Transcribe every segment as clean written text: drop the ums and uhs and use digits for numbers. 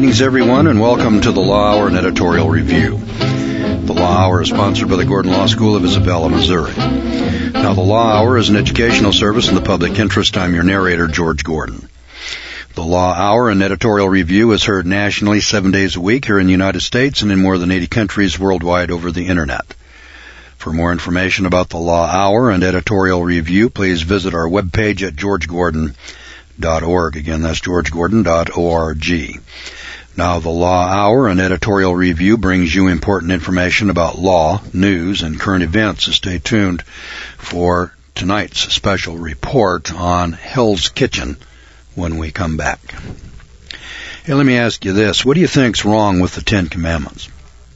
Greetings, everyone, and welcome to the Law Hour and Editorial Review. The Law Hour is sponsored by the Gordon Law School of Isabella, Missouri. Now, the Law Hour is an educational service in the public interest. I'm your narrator, George Gordon. The Law Hour and Editorial Review is heard nationally 7 days a week here in the United States and in more than 80 countries worldwide over the Internet. For more information about the Law Hour and Editorial Review, please visit our webpage at georgegordon.org. Again, that's georgegordon.org. Now, the Law Hour and Editorial Review brings you important information about law, news, and current events. So stay tuned for tonight's special report on Hell's Kitchen when we come back. Hey, let me ask you this. What do you think's wrong with the Ten Commandments?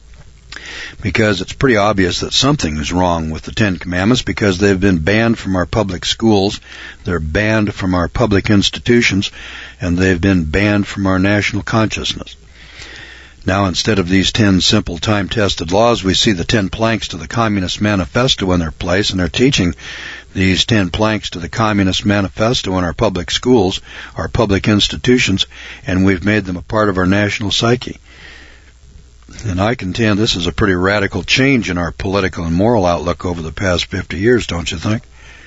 Because it's pretty obvious that something is wrong with the Ten Commandments because they've been banned from our public schools, they're banned from our public institutions, and they've been banned from our national consciousness. Now, instead of these 10 simple time-tested laws, we see the 10 planks to the Communist Manifesto in their place, and they're teaching these 10 planks to the Communist Manifesto in our public schools, our public institutions, and we've made them a part of our national psyche. And I contend this is a pretty radical change in our political and moral outlook over the past 50 years, don't you think?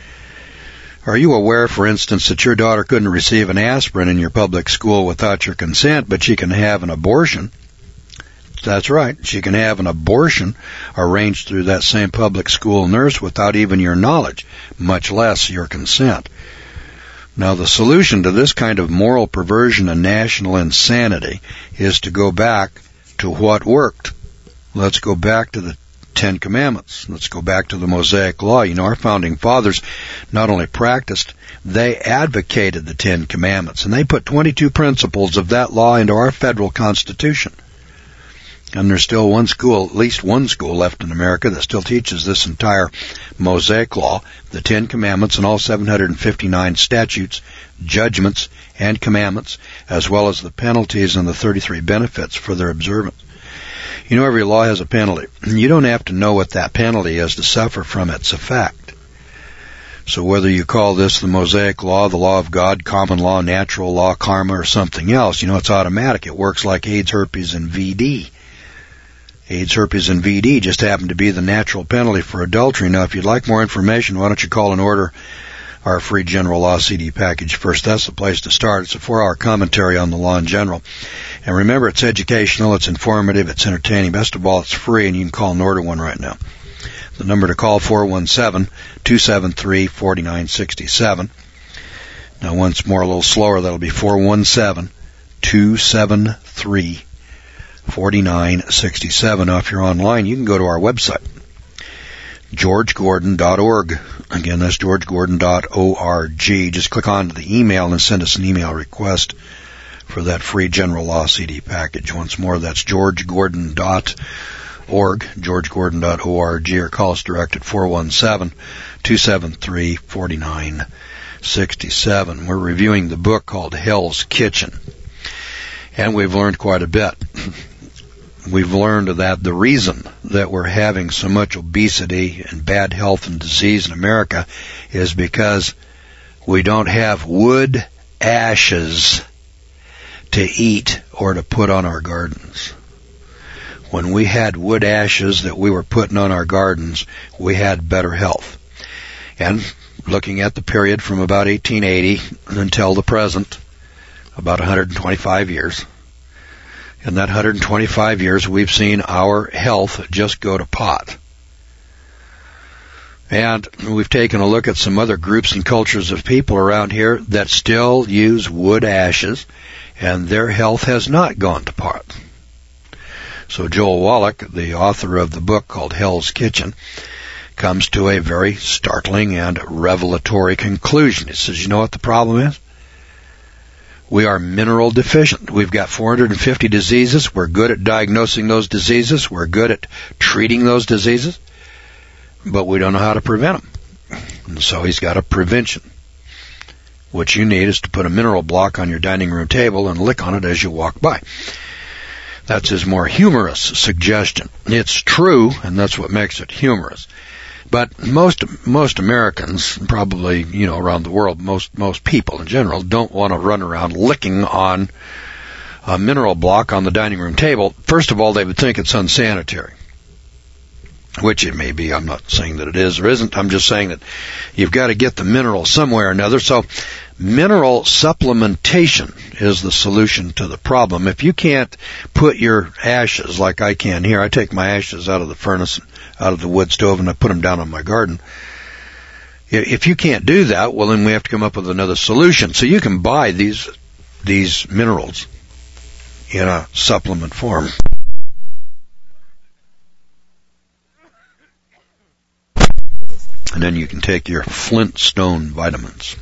Are you aware, for instance, that your daughter couldn't receive an aspirin in your public school without your consent, but she can have an abortion? That's right. She can have an abortion arranged through that same public school nurse without even your knowledge, much less your consent. Now, the solution to this kind of moral perversion and national insanity is to go back to what worked. Let's go back to the Ten Commandments. Let's go back to the Mosaic Law. You know, our founding fathers not only practiced, they advocated the Ten Commandments, and they put 22 principles of that law into our federal Constitution. And there's still one school, at least one school left in America that still teaches this entire Mosaic Law, the Ten Commandments, and all 759 statutes, judgments, and commandments, as well as the penalties and the 33 benefits for their observance. You know, every law has a penalty. You don't have to know what that penalty is to suffer from its effect. So whether you call this the Mosaic Law, the law of God, common law, natural law, karma, or something else, you know, it's automatic. It works like AIDS, herpes, and VD. AIDS, herpes, and VD just happen to be the natural penalty for adultery. Now, if you'd like more information, why don't you call and order our free general law CD package first. That's the place to start. It's a 4-hour commentary on the law in general. And remember, it's educational, it's informative, it's entertaining. Best of all, it's free, and you can call and order one right now. The number to call, 417-273-4967. Now, once more, a little slower, that'll be 417-273-4967. Now, if you're online, you can go to our website, georgegordon.org. Again, that's georgegordon.org. Just click on the email and send us an email request for that free general law CD package. Once more, that's georgegordon.org, georgegordon.org, or call us direct at 417-273-4967. We're reviewing the book called Hell's Kitchen, and we've learned quite a bit. We've learned that the reason that we're having so much obesity and bad health and disease in America is because we don't have wood ashes to eat or to put on our gardens. When we had wood ashes that we were putting on our gardens, we had better health. And looking at the period from about 1880 until the present, about 125 years, in that 125 years, we've seen our health just go to pot. And we've taken a look at some other groups and cultures of people around here that still use wood ashes, and their health has not gone to pot. So Joel Wallach, the author of the book called Hell's Kitchen, comes to a very startling and revelatory conclusion. He says, you know what the problem is? We are mineral deficient. We've got 450 diseases. We're good at diagnosing those diseases. We're good at treating those diseases. But we don't know how to prevent them. And so he's got a prevention. What you need is to put a mineral block on your dining room table and lick on it as you walk by. That's his more humorous suggestion. It's true, and that's what makes it humorous. But most Americans, probably, around the world, most people in general, don't want to run around licking on a mineral block on the dining room table, first of all, they would think it's unsanitary. Which it may be. I'm not saying that it is or isn't. I'm just saying that you've got to get the mineral somewhere or another. So mineral supplementation is the solution to the problem. If you can't put your ashes, like I can here, I take my ashes out of the furnace, out of the wood stove, and I put them down on my garden. If you can't do that, well, then we have to come up with another solution. So you can buy these minerals in a supplement form. And then you can take your Flintstone vitamins.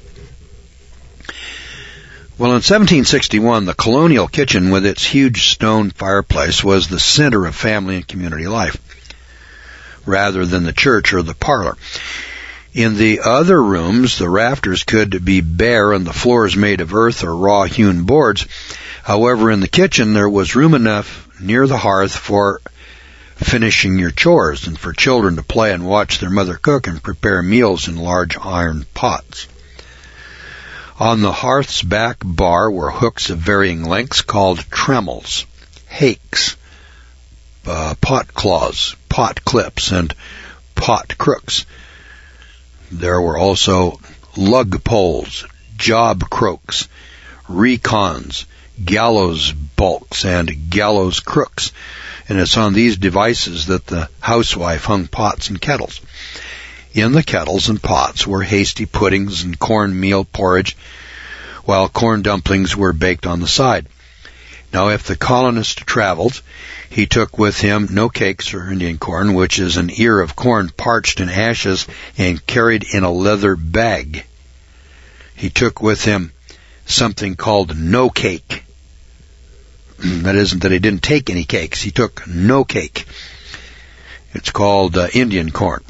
Well, in 1761, the colonial kitchen with its huge stone fireplace was the center of family and community life, rather than the church or the parlor. In the other rooms, the rafters could be bare and the floors made of earth or raw hewn boards. However, in the kitchen, there was room enough near the hearth for finishing your chores and for children to play and watch their mother cook and prepare meals in large iron pots. On the hearth's back bar were hooks of varying lengths called tremmels, hakes, pot claws, pot clips, and pot crooks. There were also lug poles, job crooks, recons, gallows bulks, and gallows crooks. And it's on these devices that the housewife hung pots and kettles. In the kettles and pots were hasty puddings and cornmeal porridge, while corn dumplings were baked on the side. Now, if the colonist traveled, he took with him no cakes or Indian corn, which is an ear of corn parched in ashes and carried in a leather bag. He took with him something called no cake. That isn't that he didn't take any cakes. He took no cake. It's called Indian corn.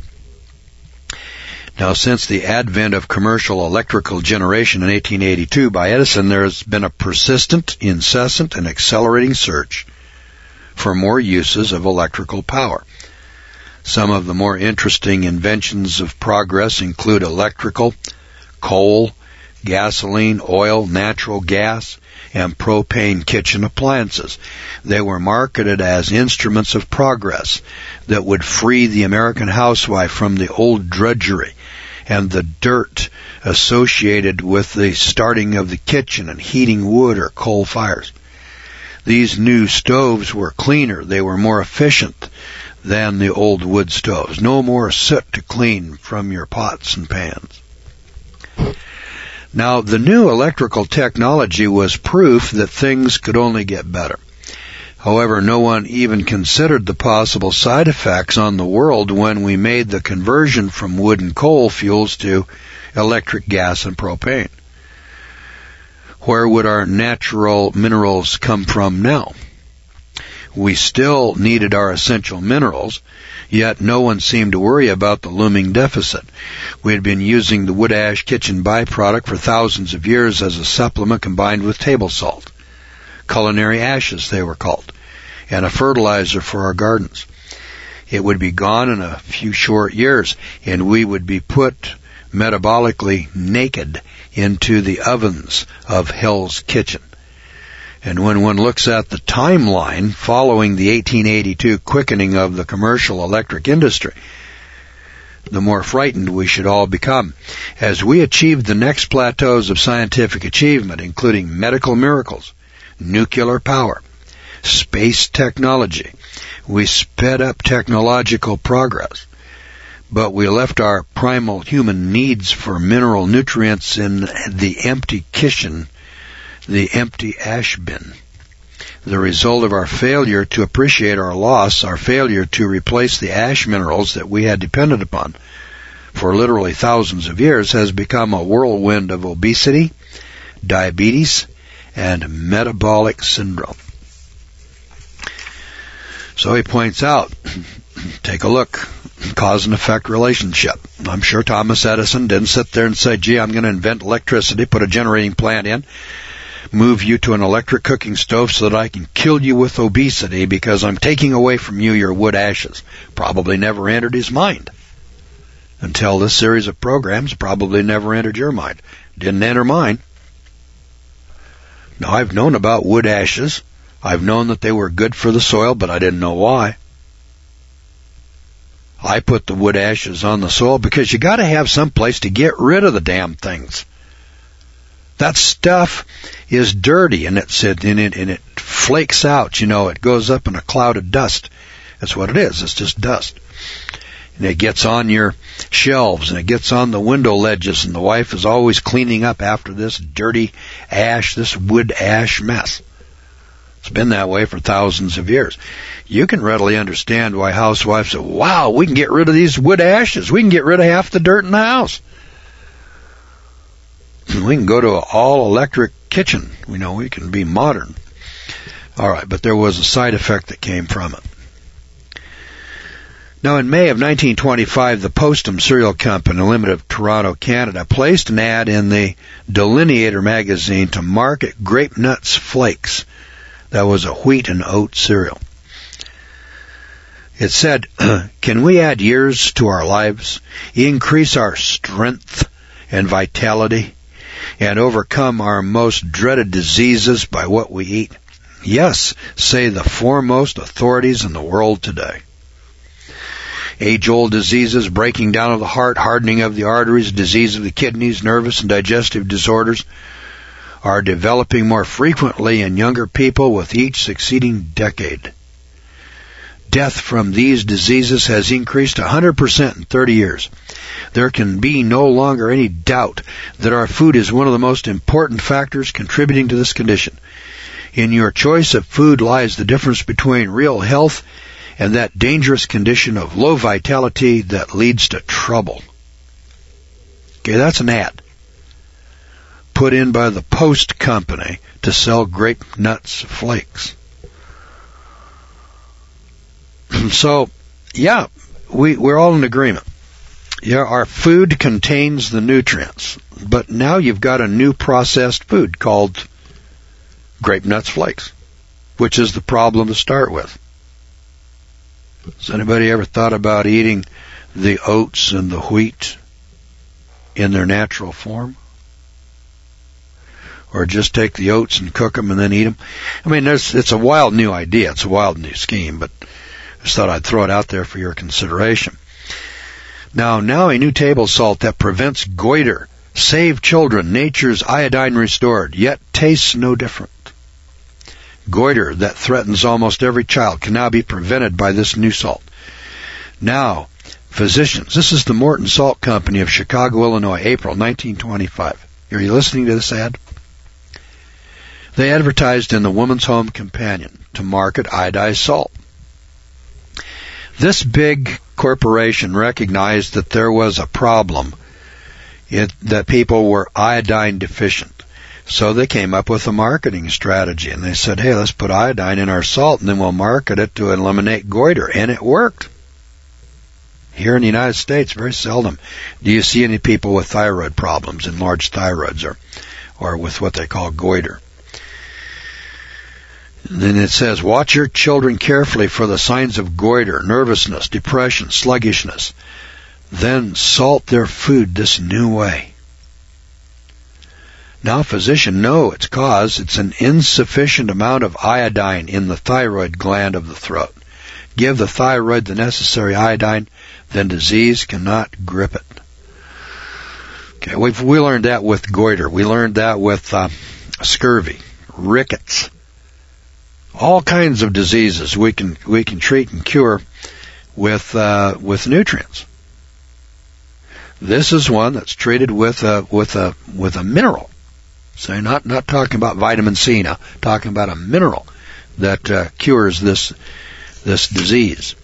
Now, since the advent of commercial electrical generation in 1882 by Edison, there has been a persistent, incessant, and accelerating search for more uses of electrical power. Some of the more interesting inventions of progress include electrical, coal, gasoline, oil, natural gas, and propane kitchen appliances. They were marketed as instruments of progress that would free the American housewife from the old drudgery and the dirt associated with the starting of the kitchen and heating wood or coal fires. These new stoves were cleaner. They were more efficient than the old wood stoves. No more soot to clean from your pots and pans. Now, the new electrical technology was proof that things could only get better. However, no one even considered the possible side effects on the world when we made the conversion from wood and coal fuels to electric gas and propane. Where would our natural minerals come from now? We still needed our essential minerals, yet no one seemed to worry about the looming deficit. We had been using the wood ash kitchen byproduct for thousands of years as a supplement combined with table salt. Culinary ashes, they were called, and a fertilizer for our gardens. It would be gone in a few short years, and we would be put metabolically naked into the ovens of Hell's Kitchen. And when one looks at the timeline following the 1882 quickening of the commercial electric industry, the more frightened we should all become. As we achieved the next plateaus of scientific achievement, including medical miracles, nuclear power, space technology, we sped up technological progress. But we left our primal human needs for mineral nutrients in the empty kitchen, the empty ash bin. The result of our failure to appreciate our loss, our failure to replace the ash minerals that we had depended upon for literally thousands of years, has become a whirlwind of obesity, diabetes, and metabolic syndrome. So he points out, take a look, cause and effect relationship. I'm sure Thomas Edison didn't sit there and say, gee, I'm going to invent electricity, put a generating plant in, move you to an electric cooking stove so that I can kill you with obesity because I'm taking away from you your wood ashes. Probably never entered his mind. Until this series of programs probably never entered your mind. Didn't enter mine. Now, I've known about wood ashes. I've known that they were good for the soil, but I didn't know why. I put the wood ashes on the soil because you got to have some place to get rid of the damn things. That stuff is dirty, and it flakes out. It goes up in a cloud of dust. That's what it is. It's just dust. And it gets on your shelves, and it gets on the window ledges, and the wife is always cleaning up after this dirty ash, this wood ash mess. It's been that way for thousands of years. You can readily understand why housewives say, wow, we can get rid of these wood ashes. We can get rid of half the dirt in the house. We can go to an all-electric kitchen. We can be modern. All right, but there was a side effect that came from it. Now, in May of 1925, the Postum Cereal Company Limited of Toronto, Canada, placed an ad in the Delineator magazine to market Grape Nuts Flakes. That was a wheat and oat cereal. It said, can we add years to our lives, increase our strength and vitality, and overcome our most dreaded diseases by what we eat? Yes, say the foremost authorities in the world today. Age-old diseases, breaking down of the heart, hardening of the arteries, disease of the kidneys, nervous and digestive disorders are developing more frequently in younger people with each succeeding decade. Death from these diseases has increased 100% in 30 years. There can be no longer any doubt that our food is one of the most important factors contributing to this condition. In your choice of food lies the difference between real health and that dangerous condition of low vitality that leads to trouble. Okay, that's an ad put in by the Post Company to sell Grape Nuts Flakes. So, yeah, we're all in agreement. Yeah, our food contains the nutrients, but now you've got a new processed food called Grape Nuts Flakes, which is the problem to start with. Has anybody ever thought about eating the oats and the wheat in their natural form? Or just take the oats and cook them and then eat them? I mean, it's a wild new idea. It's a wild new scheme, but I just thought I'd throw it out there for your consideration. Now a new table salt that prevents goiter. Save children. Nature's iodine restored, yet tastes no different. Goiter that threatens almost every child can now be prevented by this new salt. Now, physicians, this is the Morton Salt Company of Chicago, Illinois, April 1925. Are you listening to this ad? They advertised in the Woman's Home Companion to market iodized salt. This big corporation recognized that there was a problem, that people were iodine deficient. So they came up with a marketing strategy, and they said, hey, let's put iodine in our salt, and then we'll market it to eliminate goiter. And it worked. Here in the United States, very seldom do you see any people with thyroid problems, enlarged thyroids, or with what they call goiter. And then it says, watch your children carefully for the signs of goiter, nervousness, depression, sluggishness. Then salt their food this new way. Now physicians know its cause. It's an insufficient amount of iodine in the thyroid gland of the throat. Give the thyroid the necessary iodine, then disease cannot grip it. Okay, we learned that with goiter. We learned that with scurvy, rickets, all kinds of diseases we can treat and cure with nutrients. This is one that's treated with a mineral. So not talking about vitamin C now, talking about a mineral that cures this disease.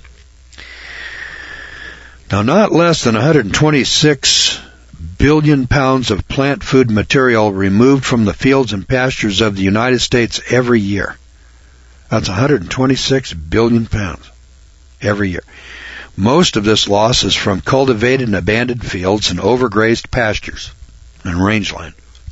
Now, not less than 126 billion pounds of plant food material removed from the fields and pastures of the United States every year. That's 126 billion pounds every year. Most of this loss is from cultivated and abandoned fields and overgrazed pastures and rangeland.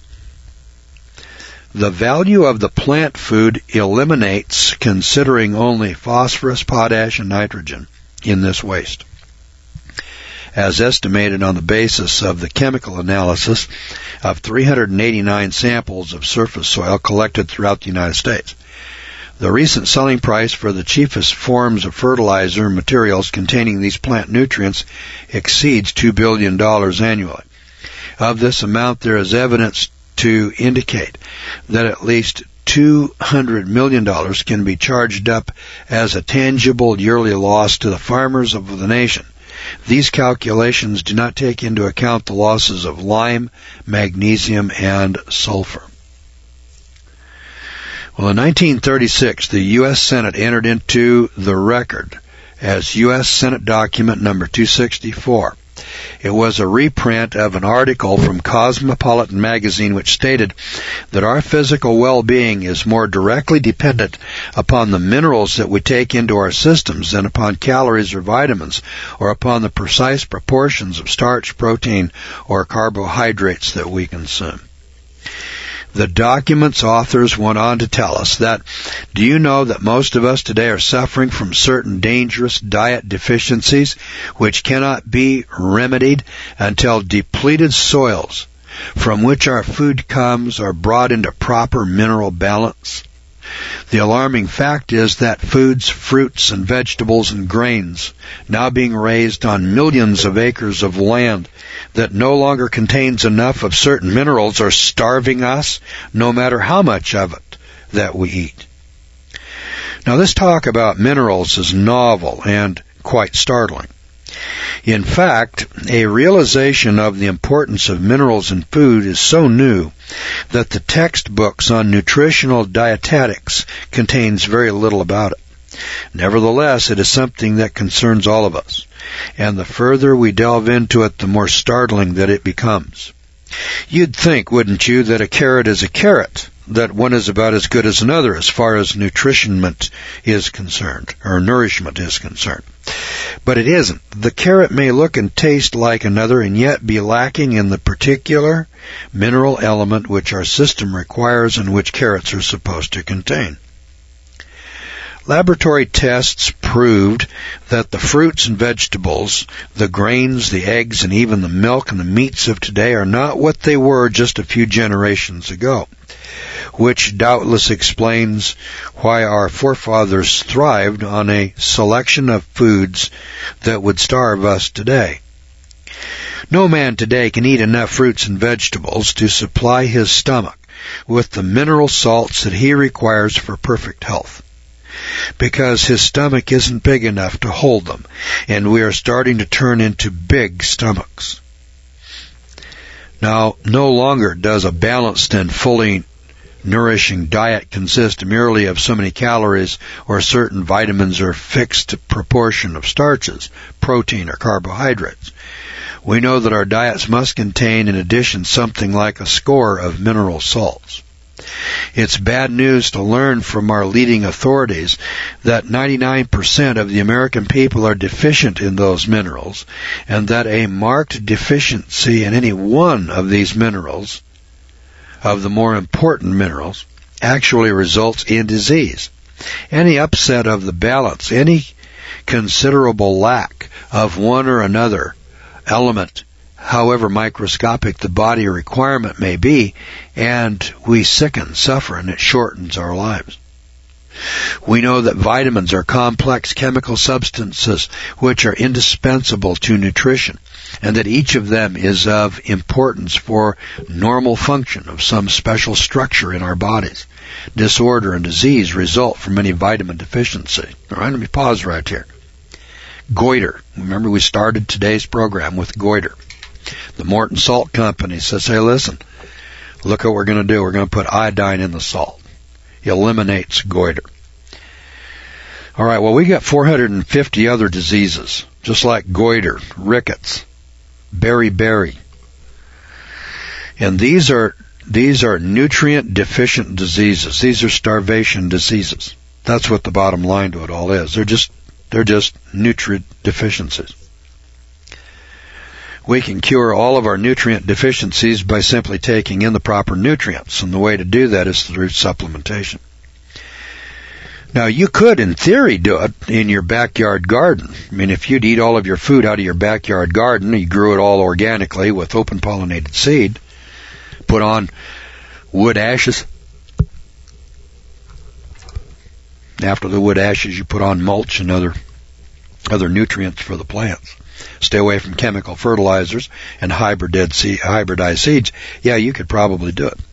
The value of the plant food eliminates considering only phosphorus, potash, and nitrogen in this waste. as estimated on the basis of the chemical analysis of 389 samples of surface soil collected throughout the United States. The recent selling price for the cheapest forms of fertilizer materials containing these plant nutrients exceeds $2 billion annually. Of this amount, there is evidence to indicate that at least $200 million can be charged up as a tangible yearly loss to the farmers of the nation. These calculations do not take into account the losses of lime, magnesium, and sulfur. Well, in 1936, the U.S. Senate entered into the record as U.S. Senate document number 264. It was a reprint of an article from Cosmopolitan magazine which stated that our physical well-being is more directly dependent upon the minerals that we take into our systems than upon calories or vitamins, or upon the precise proportions of starch, protein, or carbohydrates that we consume. The document's authors went on to tell us that, do you know that most of us today are suffering from certain dangerous diet deficiencies which cannot be remedied until depleted soils from which our food comes are brought into proper mineral balance? The alarming fact is that foods, fruits, and vegetables and grains now being raised on millions of acres of land that no longer contains enough of certain minerals are starving us, no matter how much of it that we eat. Now, this talk about minerals is novel and quite startling. In fact, a realization of the importance of minerals in food is so new that the textbooks on nutritional dietetics contains very little about it. Nevertheless, it is something that concerns all of us, and the further we delve into it, the more startling that it becomes. You'd think, wouldn't you, that a carrot is a carrot, that one is about as good as another as far as nutritionment is concerned, or nourishment is concerned. But it isn't. The carrot may look and taste like another and yet be lacking in the particular mineral element which our system requires and which carrots are supposed to contain. Laboratory tests proved that the fruits and vegetables, the grains, the eggs, and even the milk and the meats of today are not what they were just a few generations ago, which doubtless explains why our forefathers thrived on a selection of foods that would starve us today. No man today can eat enough fruits and vegetables to supply his stomach with the mineral salts that he requires for perfect health, because his stomach isn't big enough to hold them, and we are starting to turn into big stomachs. Now, no longer does a balanced and fully nourishing diet consist merely of so many calories or certain vitamins or fixed proportion of starches, protein, or carbohydrates. We know that our diets must contain, in addition, something like a score of mineral salts. It's bad news to learn from our leading authorities that 99% of the American people are deficient in those minerals, and that a marked deficiency in any one of these minerals, of the more important minerals, actually results in disease. Any upset of the balance, any considerable lack of one or another element, however microscopic the body requirement may be, and we sicken, suffer, and it shortens our lives. We know that vitamins are complex chemical substances which are indispensable to nutrition, and that each of them is of importance for normal function of some special structure in our bodies. Disorder and disease result from any vitamin deficiency. All right, let me pause right here. Goiter. Remember, we started today's program with goiter. The Morton Salt Company says, hey, listen, look what we're going to do. We're going to put iodine in the salt. It eliminates goiter. All right, well, we got 450 other diseases, just like goiter, rickets, beriberi. And these are nutrient deficient diseases. These are starvation diseases. That's what the bottom line to it all is. They're just nutrient deficiencies. We can cure all of our nutrient deficiencies by simply taking in the proper nutrients, and the way to do that is through supplementation. Now, you could, in theory, do it in your backyard garden. I mean, if you'd eat all of your food out of your backyard garden, you grew it all organically with open pollinated seed, put on wood ashes. After the wood ashes, you put on mulch and other nutrients for the plants. Stay away from chemical fertilizers and hybridized seeds. Yeah, you could probably do it.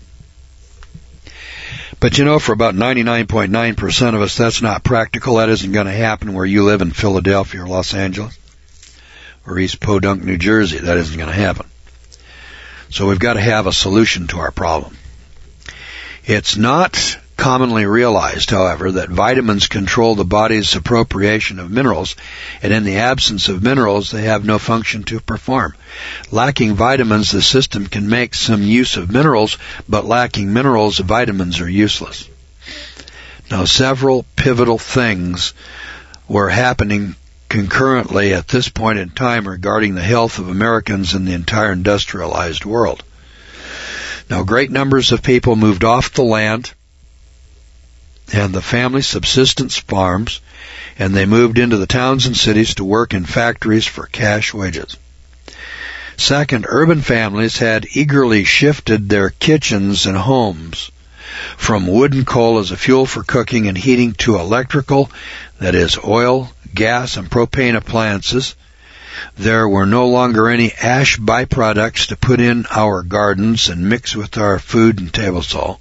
But you know, for about 99.9% of us, that's not practical. That isn't going to happen where you live in Philadelphia or Los Angeles or East Podunk, New Jersey. That isn't going to happen. So we've got to have a solution to our problem. It's not commonly realized, however, that vitamins control the body's appropriation of minerals, and in the absence of minerals, they have no function to perform. Lacking vitamins, the system can make some use of minerals, but lacking minerals, vitamins are useless. Now, several pivotal things were happening concurrently at this point in time regarding the health of Americans in the entire industrialized world. Now, great numbers of people moved off the land and the family subsistence farms, and they moved into the towns and cities to work in factories for cash wages. Second, urban families had eagerly shifted their kitchens and homes from wood and coal as a fuel for cooking and heating to electrical, that is, oil, gas, and propane appliances. There were no longer any ash byproducts to put in our gardens and mix with our food and table salt.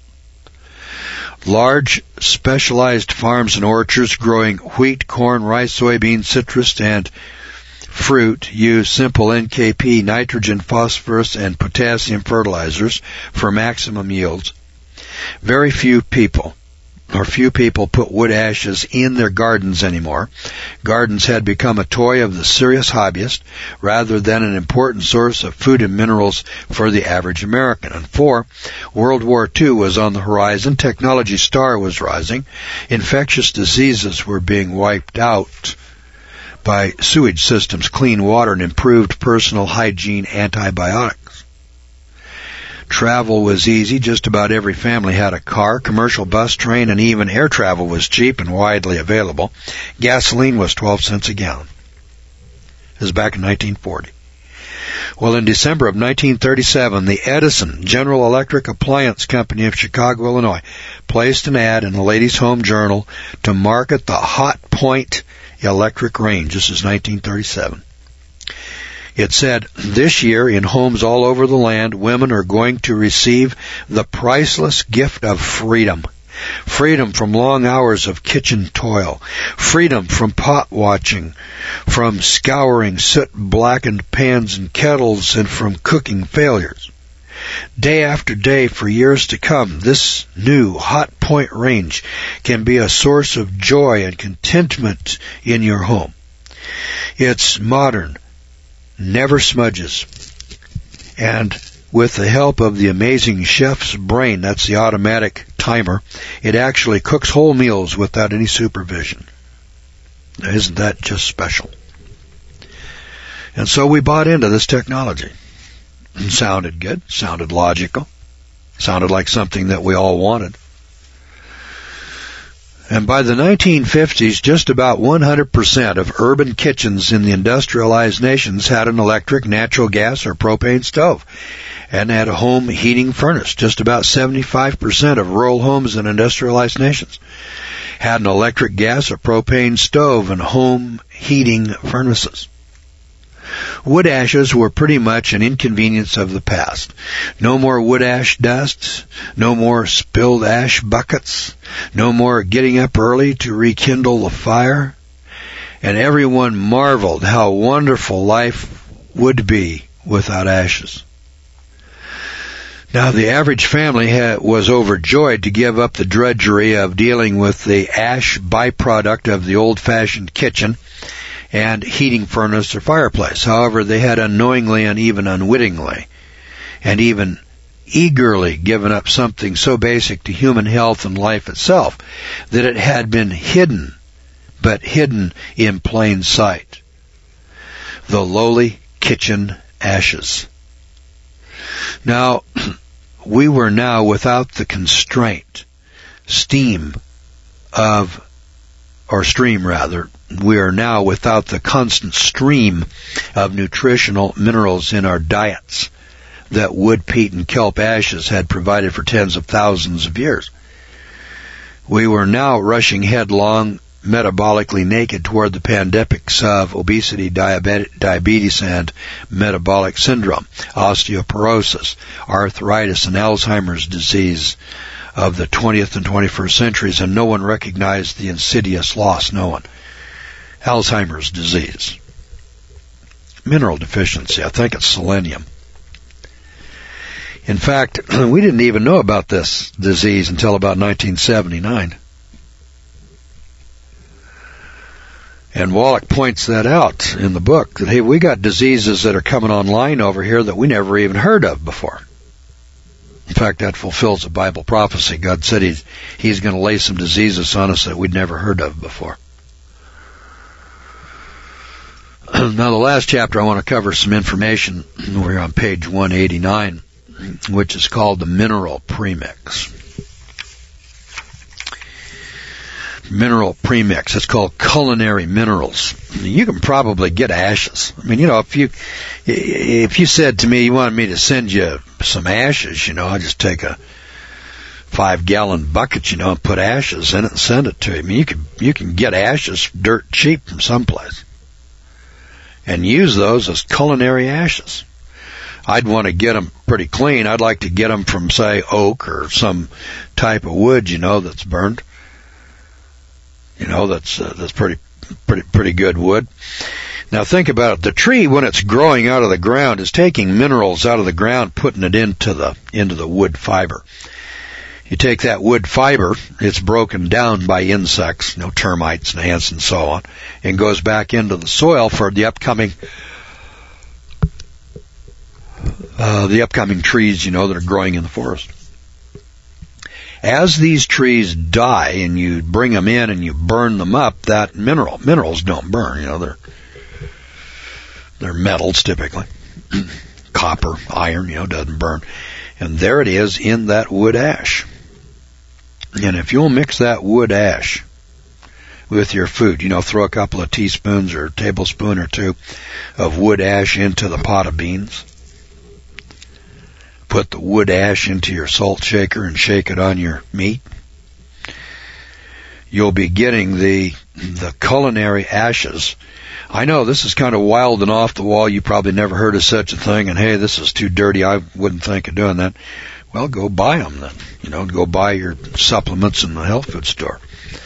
Large, specialized farms and orchards growing wheat, corn, rice, soybean, citrus, and fruit use simple NPK, nitrogen, phosphorus, and potassium fertilizers for maximum yields. Very few people put wood ashes in their gardens anymore. Gardens had become a toy of the serious hobbyist rather than an important source of food and minerals for the average American. And 4, World War II was on the horizon. Technology star was rising. Infectious diseases were being wiped out by sewage systems, clean water, and improved personal hygiene, antibiotics. Travel was easy. Just about every family had a car. Commercial bus, train, and even air travel was cheap and widely available. Gasoline was 12 cents a gallon. It was back in 1940. Well, in December of 1937, the Edison General Electric Appliance Company of Chicago, Illinois, placed an ad in the Ladies' Home Journal to market the Hot Point electric range. This is 1937. It said, this year in homes all over the land, women are going to receive the priceless gift of freedom. Freedom from long hours of kitchen toil. Freedom from pot watching, from scouring soot-blackened pans and kettles, and from cooking failures. Day after day for years to come, this new Hot Point range can be a source of joy and contentment in your home. It's modern, never smudges, and with the help of the amazing chef's brain, that's the automatic timer, it actually cooks whole meals without any supervision. Now, isn't that just special? And so we bought into this technology. It sounded good, sounded logical, sounded like something that we all wanted. And by the 1950s, just about 100% of urban kitchens in the industrialized nations had an electric, natural gas, or propane stove, and had a home heating furnace. Just about 75% of rural homes in industrialized nations had an electric, gas, or propane stove and home heating furnaces. Wood ashes were pretty much an inconvenience of the past. No more wood ash dust, no more spilled ash buckets, no more getting up early to rekindle the fire, and everyone marveled how wonderful life would be without ashes. Now, the average family was overjoyed to give up the drudgery of dealing with the ash byproduct of the old-fashioned kitchen and heating furnace or fireplace. However, they had unknowingly and even unwittingly and even eagerly given up something so basic to human health and life itself that it had been hidden, but hidden in plain sight. The lowly kitchen ashes. Now, we were now without the constraint, steam of or stream rather, we are now without the constant stream of nutritional minerals in our diets that wood, peat, and kelp ashes had provided for tens of thousands of years. We were now rushing headlong, metabolically naked toward the pandemics of obesity, diabetes, and metabolic syndrome, osteoporosis, arthritis, and Alzheimer's disease of the 20th and 21st centuries, and no one recognized the insidious loss. No one. Alzheimer's disease. Mineral deficiency. I think it's selenium. In fact, we didn't even know about this disease until about 1979. And Wallach points that out in the book, that, hey, we got diseases that are coming online over here that we never even heard of before. In fact, that fulfills a Bible prophecy. God said He's going to lay some diseases on us that we'd never heard of before. Now, the last chapter I want to cover some information. We're on page 189, which is called the mineral premix. Mineral premix. It's called culinary minerals. You can probably get ashes. I mean, if you said to me you wanted me to send you some ashes, I'd just take a 5-gallon bucket, and put ashes in it and send it to you. I mean, you can get ashes dirt cheap from someplace and use those as culinary ashes. I'd want to get them pretty clean. I'd like to get them from, say, oak or some type of wood, that's burned. That's pretty good wood. Now think about it. The tree, when it's growing out of the ground, is taking minerals out of the ground, putting it into the wood fiber. You take that wood fiber, it's broken down by insects, termites and ants and so on, and goes back into the soil for the upcoming trees, that are growing in the forest. As these trees die and you bring them in and you burn them up, that minerals don't burn, they're metals typically. Copper, iron, doesn't burn. And there it is in that wood ash. And if you'll mix that wood ash with your food, throw a couple of teaspoons or a tablespoon or two of wood ash into the pot of beans. Put the wood ash into your salt shaker and shake it on your meat. You'll be getting the culinary ashes. I know this is kind of wild and off the wall. You probably never heard of such a thing, and hey, this is too dirty. I wouldn't think of doing that. Well, go buy them then. Go buy your supplements in the health food store.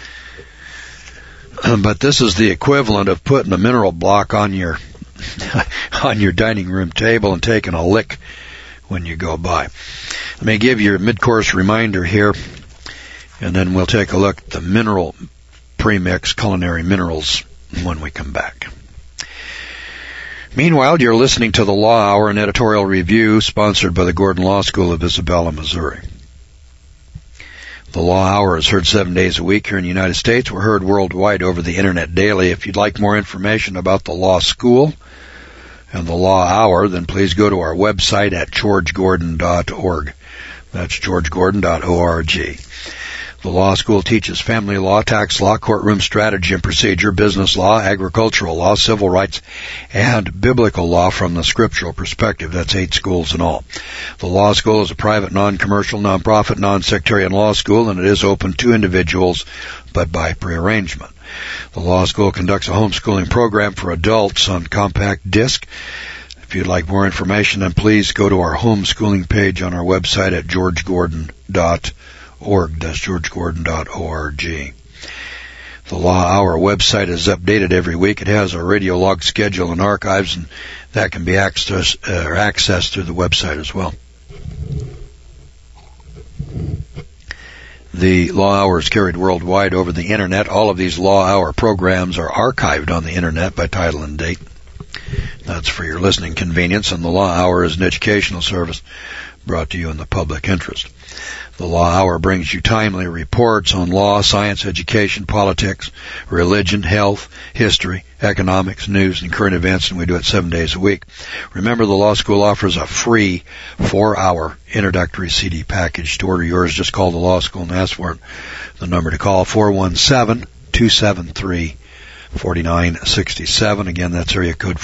But this is the equivalent of putting a mineral block on your dining room table and taking a lick when you go by. Let me give you a mid-course reminder here, and then we'll take a look at the mineral premix, culinary minerals, when we come back. Meanwhile, you're listening to the Law Hour, an editorial review sponsored by the Gordon Law School of Isabella, Missouri. The Law Hour is heard 7 days a week here in the United States. We're heard worldwide over the Internet daily. If you'd like more information about the Law School and the Law Hour, then please go to our website at georgegordon.org. That's georgegordon.org. The law school teaches family law, tax law, courtroom strategy and procedure, business law, agricultural law, civil rights, and biblical law from the scriptural perspective. That's 8 schools in all. The law school is a private, non-commercial, non-profit, non-sectarian law school, and it is open to individuals, but by prearrangement. The law school conducts a homeschooling program for adults on compact disc. If you'd like more information, then please go to our homeschooling page on our website at georgegordon.org. That's georgegordon.org. The Law Hour website is updated every week. It has a radio log schedule and archives, and that can be accessed through the website as well. The Law Hour is carried worldwide over the Internet. All of these Law Hour programs are archived on the Internet by title and date. That's for your listening convenience, and the Law Hour is an educational service brought to you in the public interest. The Law Hour brings you timely reports on law, science, education, politics, religion, health, history, economics, news, and current events, and we do it 7 days a week. Remember, the law school offers a free 4-hour introductory CD package. To order yours, just call the law school and ask for it. The number to call, 417-2 417-273-4967. Again, that's area code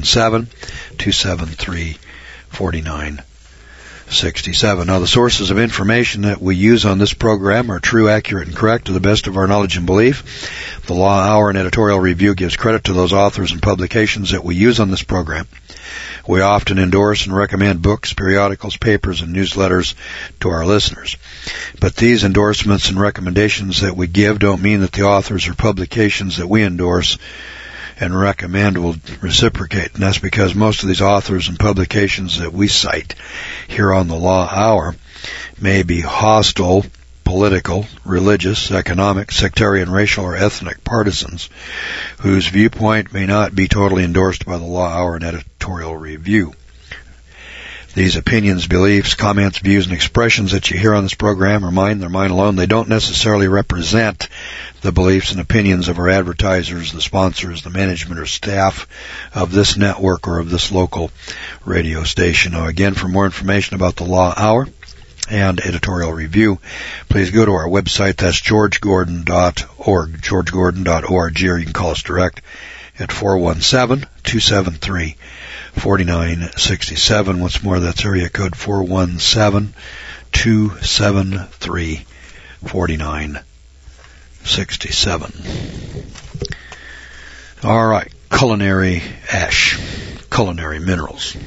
417-273-4967. Now, the sources of information that we use on this program are true, accurate, and correct to the best of our knowledge and belief. The Law Hour and Editorial Review gives credit to those authors and publications that we use on this program. We often endorse and recommend books, periodicals, papers, and newsletters to our listeners. But these endorsements and recommendations that we give don't mean that the authors or publications that we endorse and recommend will reciprocate. And that's because most of these authors and publications that we cite here on the Law Hour may be hostile, political, religious, economic, sectarian, racial, or ethnic partisans whose viewpoint may not be totally endorsed by the Law Hour and Editorial Review. These opinions, beliefs, comments, views, and expressions that you hear on this program are mine. They're mine alone. They don't necessarily represent the beliefs and opinions of our advertisers, the sponsors, the management, or staff of this network or of this local radio station. Now, again, for more information about the Law Hour and Editorial Review, please go to our website. That's georgegordon.org, georgegordon.org, or you can call us direct at 417-273-4967. Once more, that's area code 417-273-4967. All right, culinary ash, culinary minerals.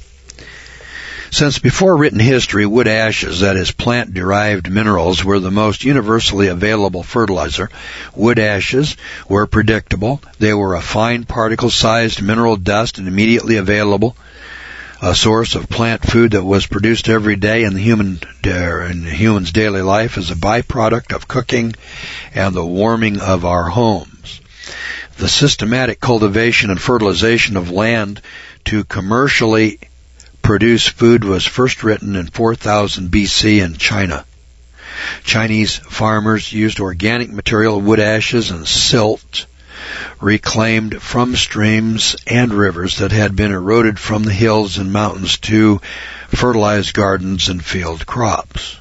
Since before written history, wood ashes, that is, plant-derived minerals, were the most universally available fertilizer. Wood ashes were predictable. They were a fine particle-sized mineral dust and immediately available, a source of plant food that was produced every day in the human's daily life as a byproduct of cooking and the warming of our homes. The systematic cultivation and fertilization of land to commercially produce food was first written in 4000 BC in China. Chinese farmers used organic material, wood ashes, and silt reclaimed from streams and rivers that had been eroded from the hills and mountains to fertilize gardens and field crops.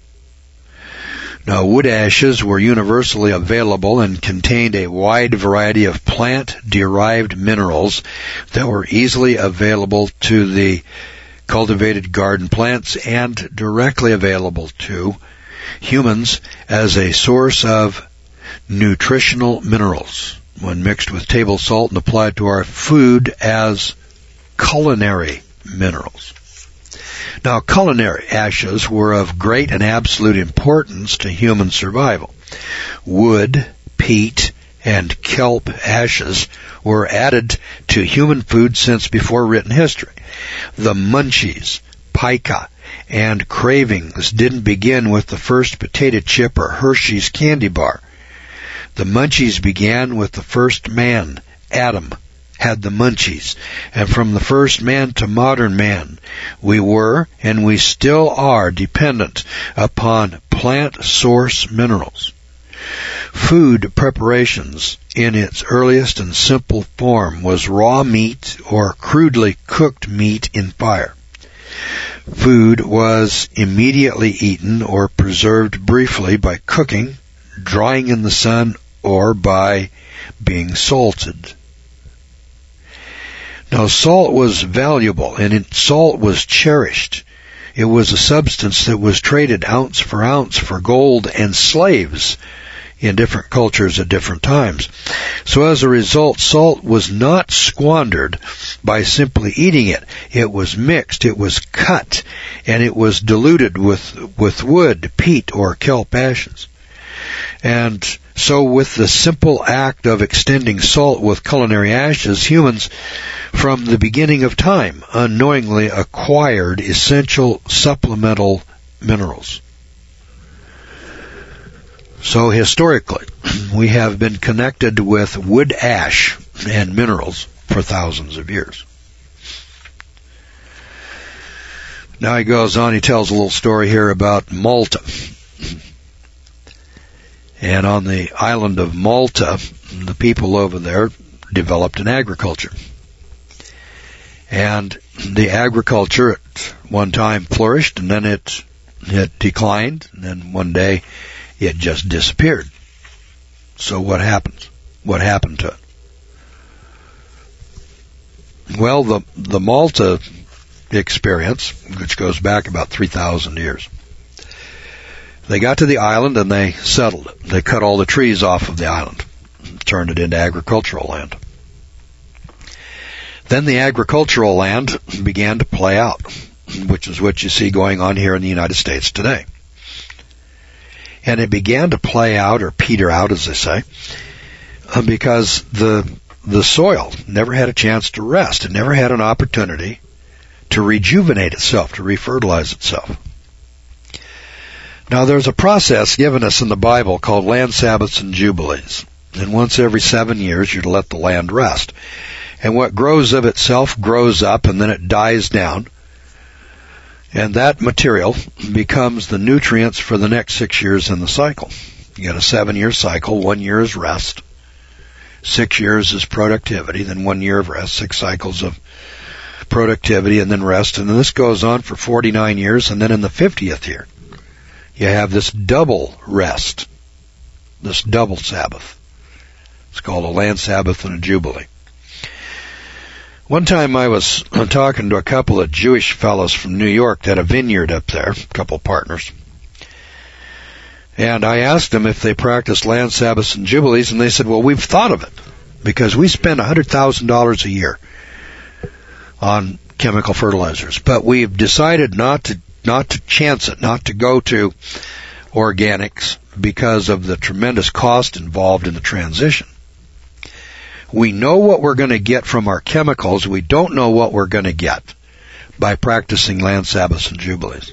Now, wood ashes were universally available and contained a wide variety of plant-derived minerals that were easily available to the cultivated garden plants and directly available to humans as a source of nutritional minerals when mixed with table salt and applied to our food as culinary minerals. Now, culinary ashes were of great and absolute importance to human survival. Wood, peat, and kelp ashes were added to human food since before written history. The munchies, pica, and cravings didn't begin with the first potato chip or Hershey's candy bar. The munchies began with the first man, Adam, had the munchies, and from the first man to modern man, we were and we still are dependent upon plant source minerals. Food preparations in its earliest and simple form was raw meat or crudely cooked meat in fire. Food was immediately eaten or preserved briefly by cooking, drying in the sun, or by being salted. Now, salt was valuable, and salt was cherished. It was a substance that was traded ounce for gold and slaves in different cultures at different times. So as a result, salt was not squandered by simply eating it. It was mixed, it was cut, and it was diluted with wood, peat, or kelp ashes. And so with the simple act of extending salt with culinary ashes, humans from the beginning of time unknowingly acquired essential supplemental minerals. So historically, we have been connected with wood ash and minerals for thousands of years. Now he goes on, he tells a little story here about Malta. And on the island of Malta, the people over there developed an agriculture. And the agriculture at one time flourished, and then it declined, and then one day it just disappeared. So what happens? What happened to it? Well, the Malta experience, which goes back about 3,000 years, they got to the island and they settled it. They cut all the trees off of the island, turned it into agricultural land. Then the agricultural land began to play out, which is what you see going on here in the United States today. And it began to play out, or peter out, as they say, because the soil never had a chance to rest. It never had an opportunity to rejuvenate itself, to refertilize itself. Now, there's a process given us in the Bible called land Sabbaths and Jubilees. And once every 7 years, you're to let the land rest. And what grows of itself grows up, and then it dies down. And that material becomes the nutrients for the next 6 years in the cycle. You got a 7-year cycle. 1 year is rest. 6 years is productivity. Then 1 year of rest. 6 cycles of productivity and then rest. And then this goes on for 49 years. And then in the 50th year, you have this double rest. This double Sabbath. It's called a land Sabbath and a Jubilee. One time I was talking to a couple of Jewish fellows from New York that had a vineyard up there, a couple partners. And I asked them if they practiced land Sabbaths and Jubilees, and they said, well, we've thought of it, because we spend $100,000 a year on chemical fertilizers. But we've decided not to chance it, not to go to organics because of the tremendous cost involved in the transition. We know what we're going to get from our chemicals. We don't know what we're going to get by practicing land Sabbaths and Jubilees.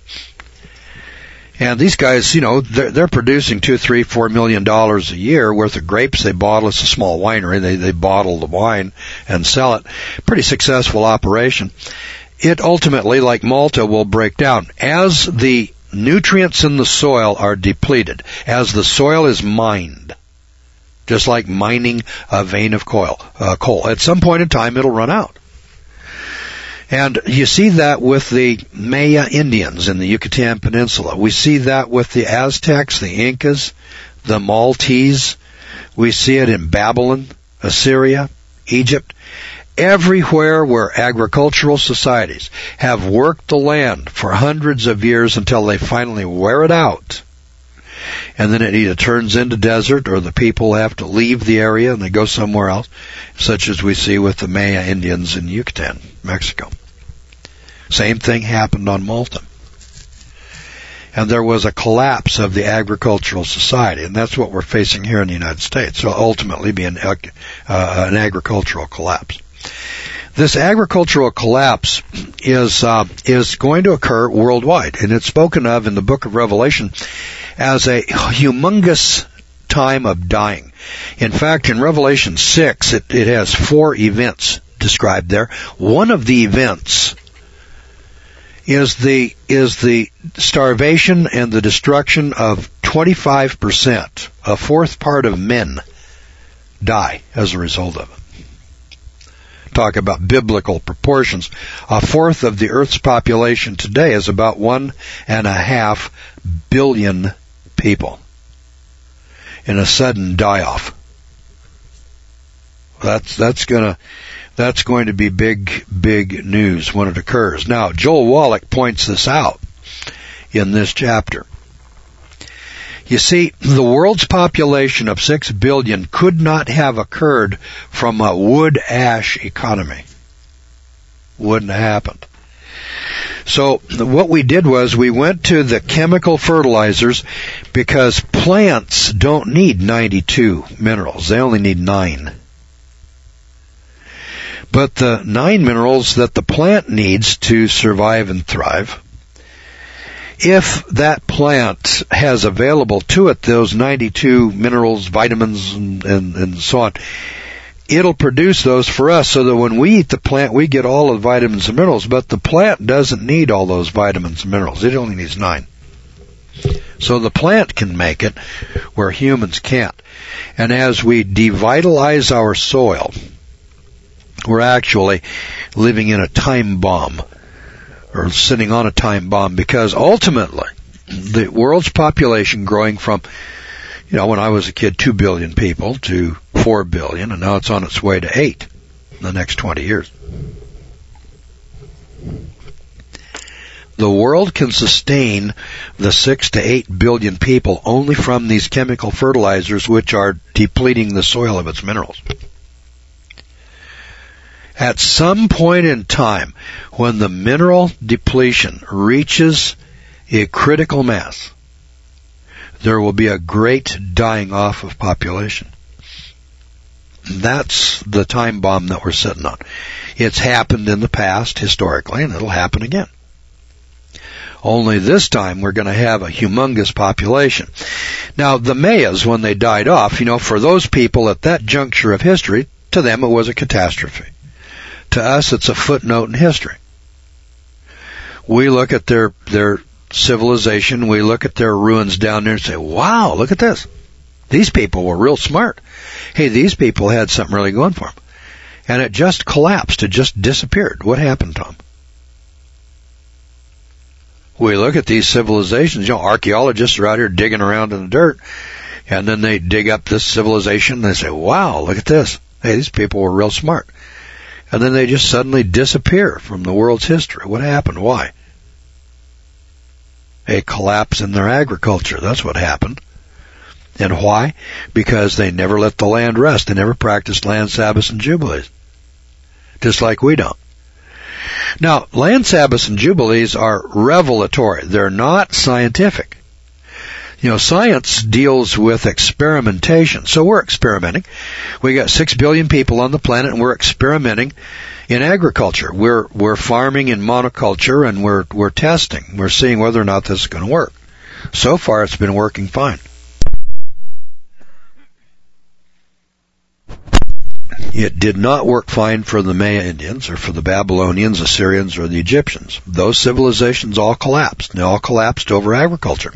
And these guys, they're producing $2, $3, $4 million a year worth of grapes. They bottle. It's a small winery. They bottle the wine and sell it. Pretty successful operation. It ultimately, like Malta, will break down as the nutrients in the soil are depleted, as the soil is mined. Just like mining a vein of coal. At some point in time, it'll run out. And you see that with the Maya Indians in the Yucatan Peninsula. We see that with the Aztecs, the Incas, the Maltese. We see it in Babylon, Assyria, Egypt. Everywhere where agricultural societies have worked the land for hundreds of years until they finally wear it out. And then it either turns into desert or the people have to leave the area and they go somewhere else, such as we see with the Maya Indians in Yucatan, Mexico. Same thing happened on Malta. And there was a collapse of the agricultural society, and that's what we're facing here in the United States. So ultimately be an agricultural collapse. This agricultural collapse is going to occur worldwide, and it's spoken of in the book of Revelation as a humongous time of dying. In fact, in Revelation 6, it has 4 events described there. One of the events is the starvation and the destruction of 25%. A fourth part of men die as a result of it. Talk about biblical proportions. A fourth of the Earth's population today is about 1.5 billion people in a sudden die-off. That's going to be big news when it occurs. Now, Joel Wallach points this out in this chapter. You see, the world's population of 6 billion could not have occurred from a wood-ash economy. Wouldn't have happened. So what we did was we went to the chemical fertilizers because plants don't need 92 minerals. They only need 9. But the 9 minerals that the plant needs to survive and thrive, if that plant has available to it those 92 minerals, vitamins, and so on, it'll produce those for us so that when we eat the plant, we get all of the vitamins and minerals. But the plant doesn't need all those vitamins and minerals. It only needs 9. So the plant can make it where humans can't. And as we devitalize our soil, we're actually living in a time bomb, or sitting on a time bomb, because ultimately the world's population growing from when I was a kid, 2 billion people to 4 billion, and now it's on its way to 8 in the next 20 years. The world can sustain the 6 to 8 billion people only from these chemical fertilizers which are depleting the soil of its minerals. At some point in time, when the mineral depletion reaches a critical mass, there will be a great dying off of population. That's the time bomb that we're sitting on. It's happened in the past, historically, and it'll happen again. Only this time we're going to have a humongous population. Now, the Mayas, when they died off, for those people at that juncture of history, to them it was a catastrophe. To us, it's a footnote in history. We look at their civilization, we look at their ruins down there and say, wow, look at this. These people were real smart. Hey, these people had something really going for them. And it just collapsed. It just disappeared. What happened, Tom? We look at these civilizations, archaeologists are out here digging around in the dirt, and then they dig up this civilization, and they say, wow, look at this. Hey, these people were real smart. And then they just suddenly disappear from the world's history. What happened? Why? A collapse in their agriculture. That's what happened. And why? Because they never let the land rest. They never practiced land Sabbaths and Jubilees. Just like we don't. Now, land Sabbaths and Jubilees are revelatory. They're not scientific. Science deals with experimentation. So we're experimenting. We got 6 billion people on the planet, and we're experimenting in agriculture. We're farming in monoculture, and we're testing. We're seeing whether or not this is going to work. So far, it's been working fine. It did not work fine for the Maya Indians or for the Babylonians, Assyrians, or the Egyptians. Those civilizations all collapsed. They all collapsed over agriculture.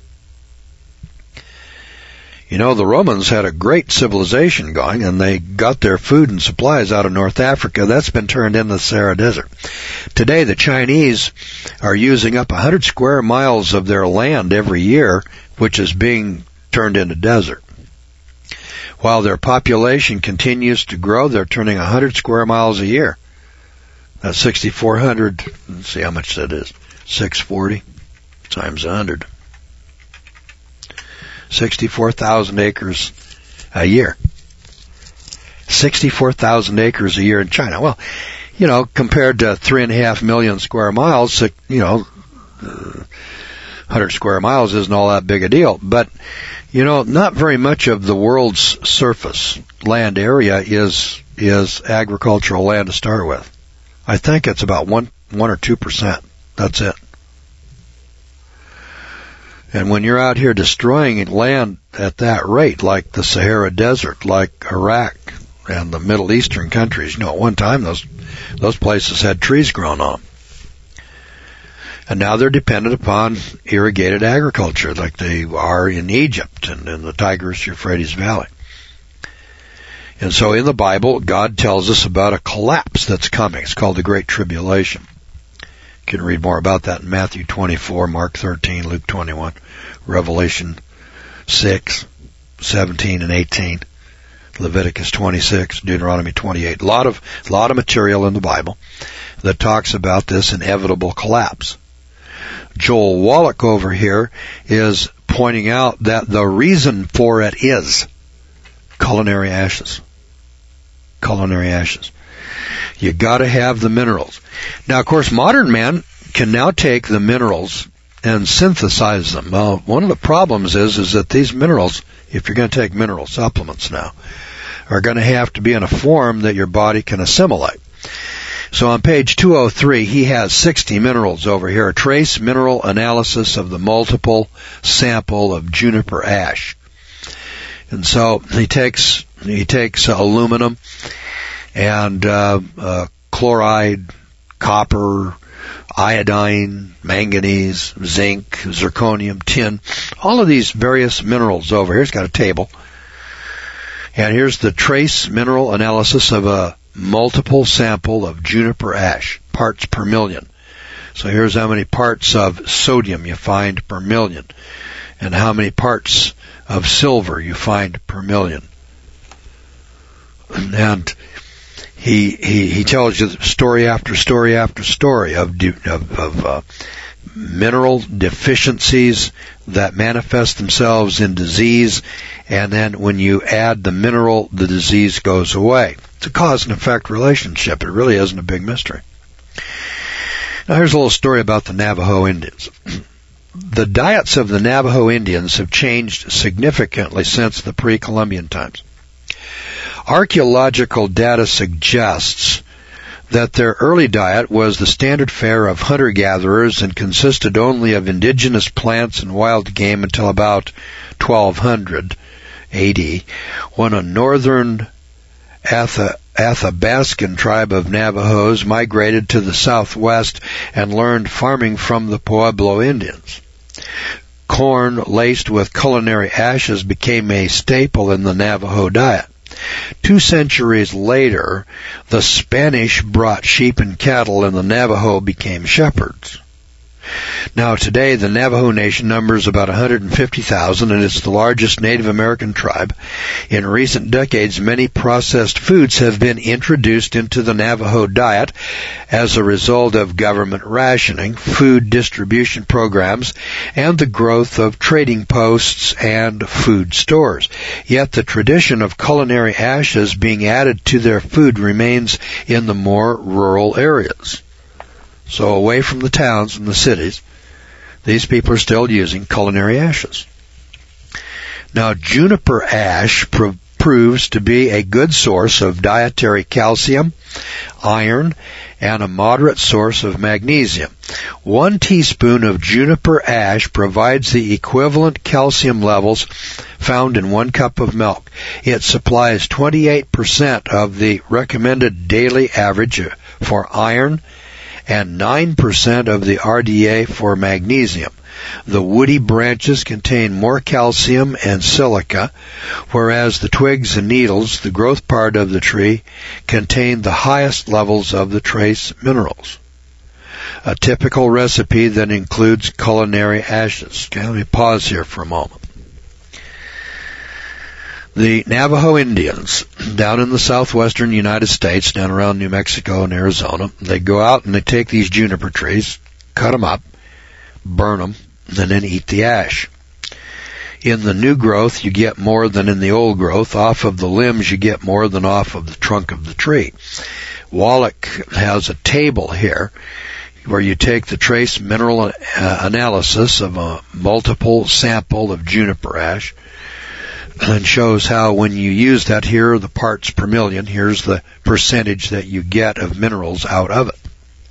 The Romans had a great civilization going, and they got their food and supplies out of North Africa. That's been turned into the Sahara Desert. Today, the Chinese are using up 100 square miles of their land every year, which is being turned into desert. While their population continues to grow, they're turning 100 square miles a year. That's 6,400. Let's see how much that is. 640 times 100. 64,000 acres a year. 64,000 acres a year in China. Well, compared to 3.5 million square miles, 100 square miles isn't all that big a deal. But, not very much of the world's surface land area is agricultural land to start with. I think it's about 1 or 2%. That's it. And when you're out here destroying land at that rate, like the Sahara Desert, like Iraq and the Middle Eastern countries, at one time those places had trees grown on them. And now they're dependent upon irrigated agriculture like they are in Egypt and in the Tigris-Euphrates Valley. And so in the Bible, God tells us about a collapse that's coming. It's called the Great Tribulation. You can read more about that in Matthew 24, Mark 13, Luke 21, Revelation 6, 17 and 18, Leviticus 26, Deuteronomy 28. A lot of material in the Bible that talks about this inevitable collapse. Joel Wallach over here is pointing out that the reason for it is culinary ashes. Culinary ashes. You got to have the minerals. Now, of course, modern man can now take the minerals and synthesize them. Well, one of the problems is that these minerals, if you're going to take mineral supplements now, are going to have to be in a form that your body can assimilate. So on page 203, he has 60 minerals over here, a trace mineral analysis of the multiple sample of juniper ash. And so he takes aluminum and chloride, copper, iodine, manganese, zinc, zirconium, tin, all of these various minerals over here. He's got a table. And here's the trace mineral analysis of a multiple sample of juniper ash, parts per million. So here's how many parts of sodium you find per million. and how many parts of silver you find per million. And he tells you story after story after story of mineral deficiencies that manifest themselves in disease, and then when you add the mineral, the disease goes away. It's a cause and effect relationship. It really isn't a big mystery. Now here's a little story about the Navajo Indians. The diets of the Navajo Indians have changed significantly since the pre-Columbian times. Archaeological data suggests that their early diet was the standard fare of hunter-gatherers and consisted only of indigenous plants and wild game until about 1200 AD, when a northern Athabascan tribe of Navajos migrated to the southwest and learned farming from the Pueblo Indians. Corn laced with culinary ashes became a staple in the Navajo diet. 2 centuries later, the Spanish brought sheep and cattle, and the Navajo became shepherds. Now today, the Navajo Nation numbers about 150,000, and it's the largest Native American tribe. In recent decades, many processed foods have been introduced into the Navajo diet as a result of government rationing, food distribution programs, and the growth of trading posts and food stores. Yet the tradition of culinary ashes being added to their food remains in the more rural areas. So away from the towns and the cities, these people are still using culinary ashes. Now, juniper ash proves to be a good source of dietary calcium, iron, and a moderate source of magnesium. 1 teaspoon of juniper ash provides the equivalent calcium levels found in 1 cup of milk. It supplies 28% of the recommended daily average for iron and 9% of the RDA for magnesium. The woody branches contain more calcium and silica, whereas the twigs and needles, the growth part of the tree, contain the highest levels of the trace minerals. A typical recipe that includes culinary ashes. Okay, let me pause here for a moment. The Navajo Indians down in the southwestern United States, down around New Mexico and Arizona, they go out and they take these juniper trees, cut them up, burn them, and then eat the ash. In the new growth, you get more than in the old growth. Off of the limbs, you get more than off of the trunk of the tree. Wallach has a table here where you take the trace mineral analysis of a multiple sample of juniper ash, and shows how when you use that, here are the parts per million, here's the percentage that you get of minerals out of it.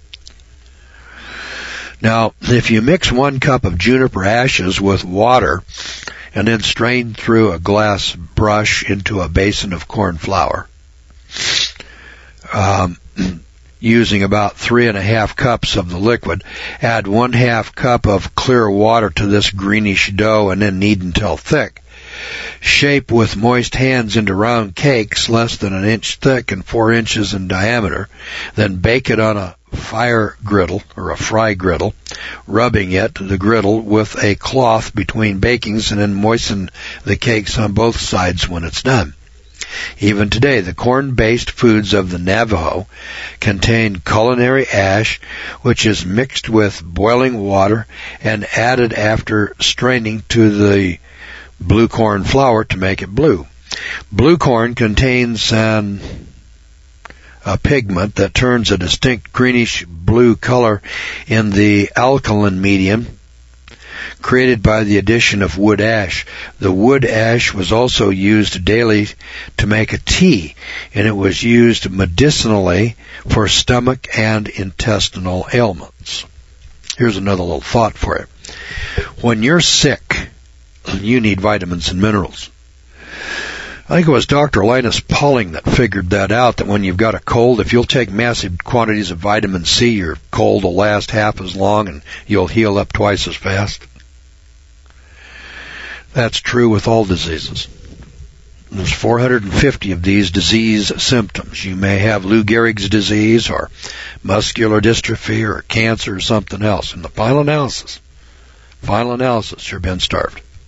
Now, if you mix 1 cup of juniper ashes with water and then strain through a glass brush into a basin of corn flour, using about 3.5 cups of the liquid, add 1/2 cup of clear water to this greenish dough and then knead until thick. Shape with moist hands into round cakes less than 1 inch thick and 4 inches in diameter. Then bake it on a fire griddle or a fry griddle, rubbing the griddle with a cloth between bakings, and then moisten the cakes on both sides when it's done. Even today, the corn-based foods of the Navajo contain culinary ash, which is mixed with boiling water and added after straining to the blue corn flour to make it blue. Blue corn contains a pigment that turns a distinct greenish blue color in the alkaline medium created by the addition of wood ash. The wood ash was also used daily to make a tea, and it was used medicinally for stomach and intestinal ailments. Here's another little thought for you. When you're sick, you need vitamins and minerals. I think it was Dr. Linus Pauling that figured that out, that when you've got a cold, if you'll take massive quantities of vitamin C, your cold will last half as long and you'll heal up twice as fast. That's true with all diseases. There's 450 of these disease symptoms. You may have Lou Gehrig's disease or muscular dystrophy or cancer or something else. In the final analysis, you're being starved.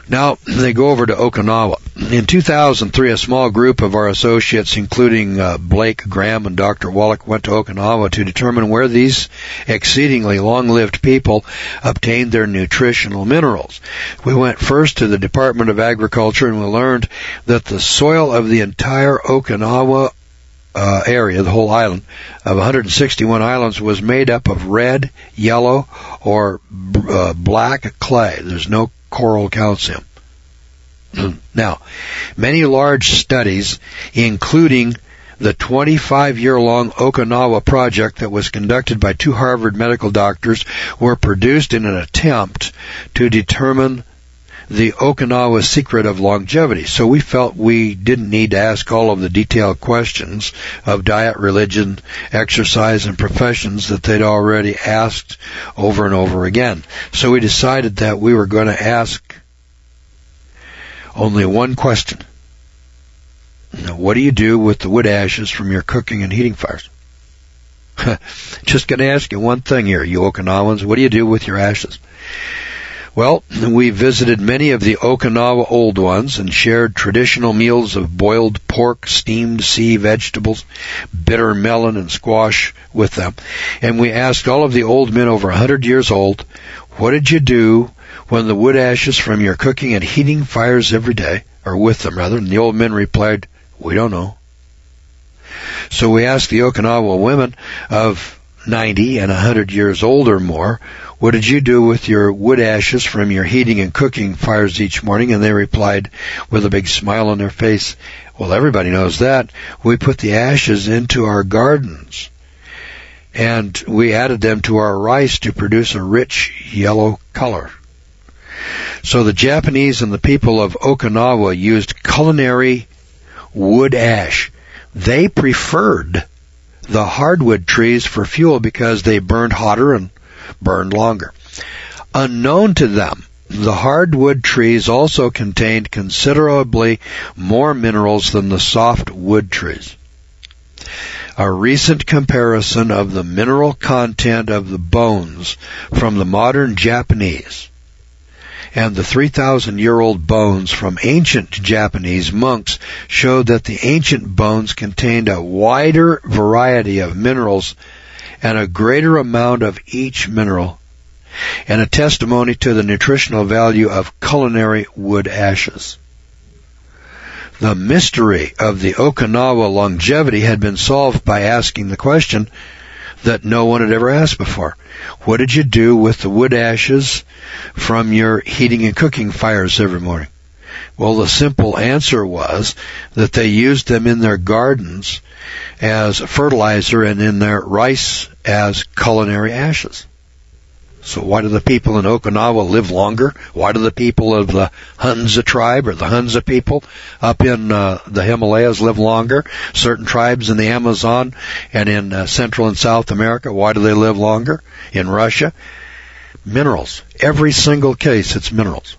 Now, they go over to Okinawa. In 2003, a small group of our associates, including Blake Graham and Dr. Wallach, went to Okinawa to determine where these exceedingly long-lived people obtained their nutritional minerals. We went first to the Department of Agriculture, and we learned that the soil of the entire Okinawa area, the whole island, of 161 islands, was made up of red, yellow, or black clay. There's no coral calcium. Now, many large studies, including the 25-year-long Okinawa project that was conducted by 2 Harvard medical doctors, were produced in an attempt to determine the Okinawa secret of longevity. So we felt we didn't need to ask all of the detailed questions of diet, religion, exercise, and professions that they'd already asked over and over again. So we decided that we were going to ask only one question. Now, what do you do with the wood ashes from your cooking and heating fires? Just going to ask you one thing here, you Okinawans. What do you do with your ashes? Well, we visited many of the Okinawa old ones and shared traditional meals of boiled pork, steamed sea vegetables, bitter melon, and squash with them. And we asked all of the old men over 100 years old, what did you do when the wood ashes from your cooking and heating fires every day, or with them rather? And the old men replied, we don't know. So we asked the Okinawa women of 90 and 100 years old or more, what did you do with your wood ashes from your heating and cooking fires each morning? And they replied with a big smile on their face, well, everybody knows that. We put the ashes into our gardens, and we added them to our rice to produce a rich yellow color. So the Japanese and the people of Okinawa used culinary wood ash. They preferred the hardwood trees for fuel because they burned hotter and burned longer. Unknown to them, the hardwood trees also contained considerably more minerals than the soft wood trees. A recent comparison of the mineral content of the bones from the modern Japanese and the 3,000-year-old bones from ancient Japanese monks showed that the ancient bones contained a wider variety of minerals and a greater amount of each mineral, and a testimony to the nutritional value of culinary wood ashes. The mystery of the Okinawa longevity had been solved by asking the question that no one had ever asked before. What did you do with the wood ashes from your heating and cooking fires every morning? Well, the simple answer was that they used them in their gardens as fertilizer and in their rice as culinary ashes. So why do the people in Okinawa live longer? Why do the people of the Hunza tribe or the Hunza people up in the Himalayas live longer? Certain tribes in the Amazon and in Central and South America, why do they live longer? In Russia? Minerals. Every single case, it's minerals.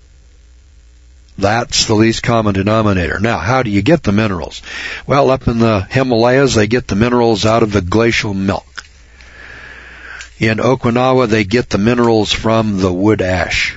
That's the least common denominator. Now, how do you get the minerals? Well, up in the Himalayas, they get the minerals out of the glacial milk. In Okinawa, they get the minerals from the wood ash.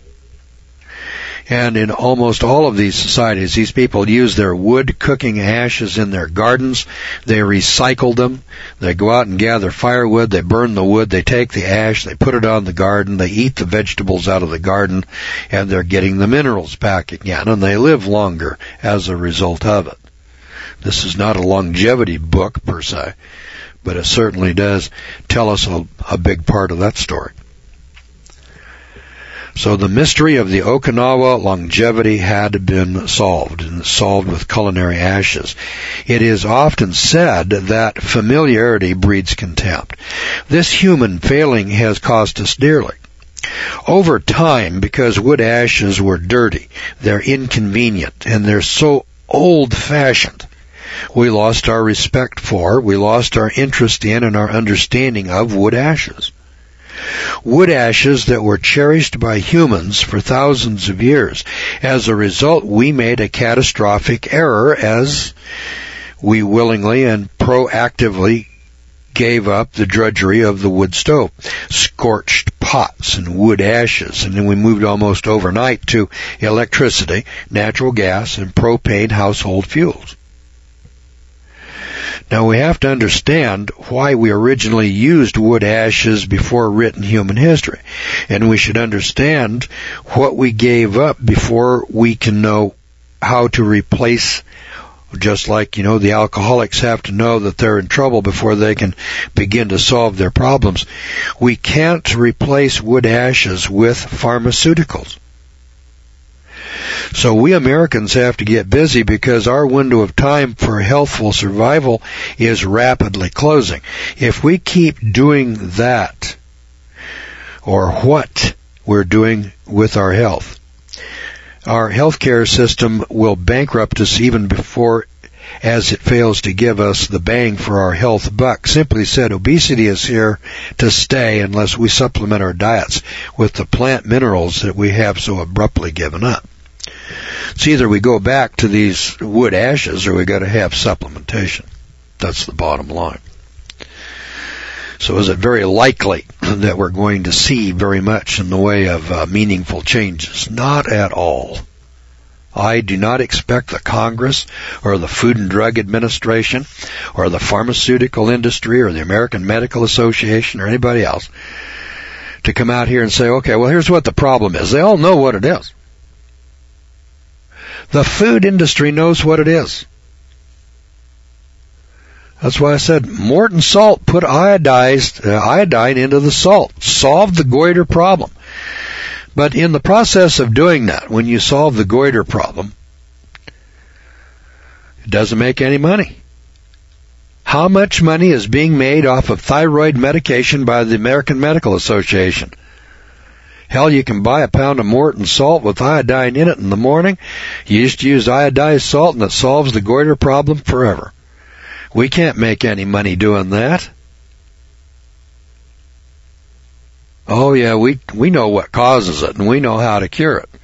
And in almost all of these societies, these people use their wood cooking ashes in their gardens. They recycle them. They go out and gather firewood. They burn the wood. They take the ash. They put it on the garden. They eat the vegetables out of the garden. And they're getting the minerals back again. And they live longer as a result of it. This is not a longevity book per se, but it certainly does tell us a big part of that story. So the mystery of the Okinawa longevity had been solved, and solved with culinary ashes. It is often said that familiarity breeds contempt. This human failing has cost us dearly. Over time, because wood ashes were dirty, they're inconvenient, and they're so old-fashioned, we lost our respect for, we lost our interest in, and our understanding of wood ashes. Wood ashes that were cherished by humans for thousands of years. As a result, we made a catastrophic error as we willingly and proactively gave up the drudgery of the wood stove, scorched pots and wood ashes, and then we moved almost overnight to electricity, natural gas, and propane household fuels. Now we have to understand why we originally used wood ashes before written human history, and we should understand what we gave up before we can know how to replace. Just like, the alcoholics have to know that they're in trouble before they can begin to solve their problems. We can't replace wood ashes with pharmaceuticals. So we Americans have to get busy because our window of time for healthful survival is rapidly closing. If we keep doing that, or what we're doing with our health, our healthcare system will bankrupt us even before as it fails to give us the bang for our health buck. Simply said, obesity is here to stay unless we supplement our diets with the plant minerals that we have so abruptly given up. It's either we go back to these wood ashes or we got to have supplementation. That's the bottom line. So is it very likely that we're going to see very much in the way of meaningful changes? Not at all. I do not expect the Congress or the Food and Drug Administration or the pharmaceutical industry or the American Medical Association or anybody else to come out here and say, okay, well, here's what the problem is. They all know what it is. The food industry knows what it is. That's why I said Morton Salt put iodine into the salt, solved the goiter problem. But in the process of doing that, when you solve the goiter problem, it doesn't make any money. How much money is being made off of thyroid medication by the American Medical Association? Hell, you can buy a pound of Morton Salt with iodine in it in the morning. You just use iodized salt and it solves the goiter problem forever. We can't make any money doing that. Oh yeah, we know what causes it and we know how to cure it.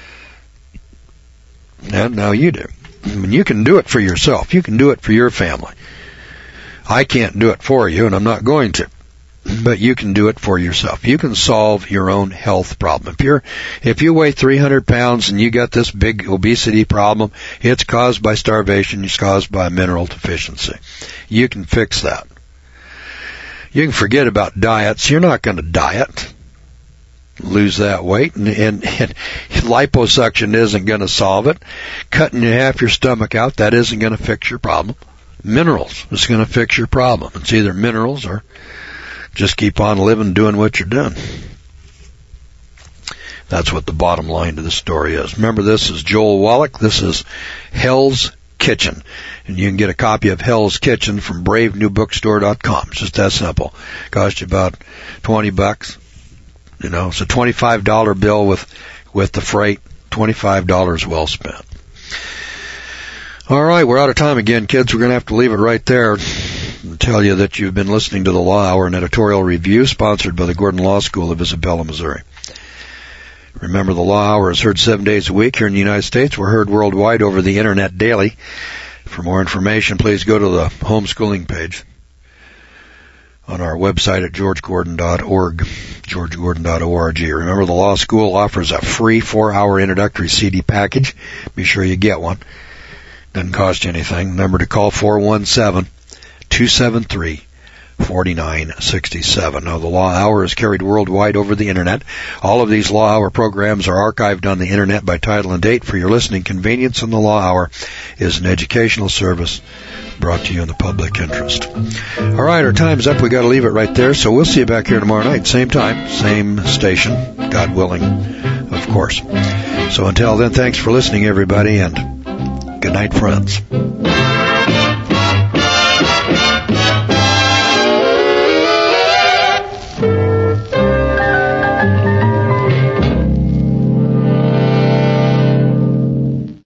And now you do. I mean, you can do it for yourself. You can do it for your family. I can't do it for you and I'm not going to. But you can do it for yourself. You can solve your own health problem. If you weigh 300 pounds and you got this big obesity problem, it's caused by starvation, it's caused by mineral deficiency. You can fix that. You can forget about diets. You're not going to diet, lose that weight, and liposuction isn't going to solve it. Cutting half your stomach out, that isn't going to fix your problem. Minerals is going to fix your problem. It's either minerals or just keep on living, doing what you're doing. That's what the bottom line to the story is. Remember, this is Joel Wallach. This is Hell's Kitchen. And you can get a copy of Hell's Kitchen from BraveNewBookstore.com. It's just that simple. Cost you about $20. It's a $25 bill with the freight. $25 well spent. All right, we're out of time again, kids. We're going to have to leave it right there. Tell you that you've been listening to the Law Hour, an editorial review sponsored by the Gordon Law School of Isabella, Missouri. Remember, the Law Hour is heard 7 days a week here in the United States. We're heard worldwide over the Internet daily. For more information, please go to the homeschooling page on our website at georgegordon.org, georgegordon.org. Remember, the Law School offers a free 4-hour introductory CD package. Be sure you get one. Doesn't cost you anything. Remember to call 417-273-4967. Now, the Law Hour is carried worldwide over the Internet. All of these Law Hour programs are archived on the Internet by title and date for your listening convenience, and the Law Hour is an educational service brought to you in the public interest. All right, our time's up. We got to leave it right there, so we'll see you back here tomorrow night. Same time, same station, God willing, of course. So until then, thanks for listening, everybody, and good night, friends.